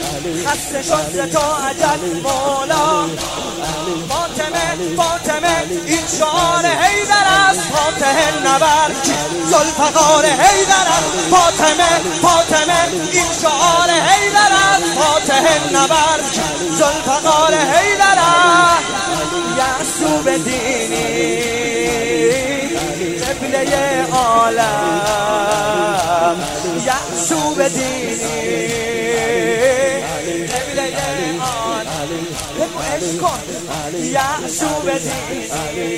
خسته شد تو عجل مولا فاطمه فاطمه این شعار حیدر است فاتح نبرد ذوالفقار حیدر است فاطمه فاطمه این شعار حیدر است فاتح نبرد ذوالفقار حیدر است یعصوب دینی قبله عالم یعصوب دینی قبله عالم بگو عشق کن یعصوب دینی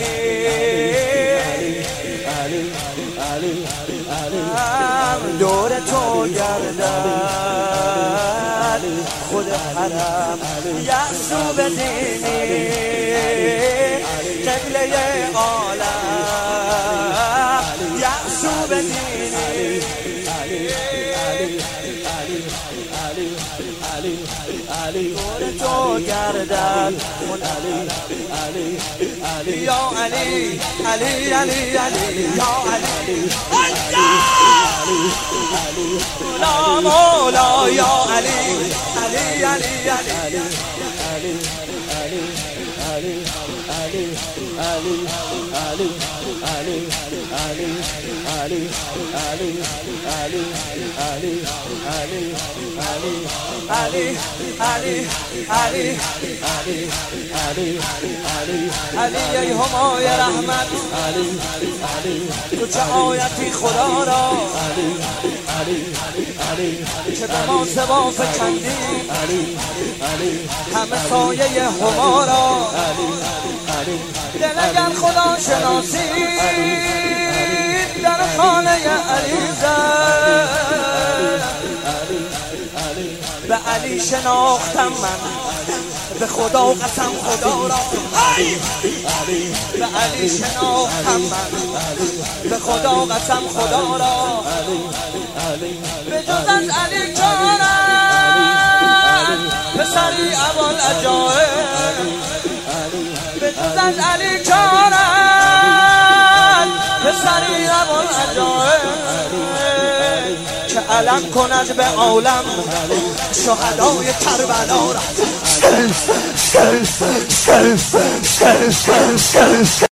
دور تو گردد خود حرم یعصوب دینی قبله عالم یعصوب دینی دور تو گردد یا علی علی علی علی یا علی مولا مولا یا علی علی علی علی ای همای رحمت تو چه آیتی خدا را که به ما سوا فکندی همه سایه هما را دل اگر خدا شناسی در خانه علی زد به علی شناختم من به خدا قسم خدا را به علی شناختم من به خدا قسم خدا را به جز از علی جانم پسری ابوالعجایب به جز از علی جانم پسری ابوالعجایب که علم کند به عالم شهدای کربلا را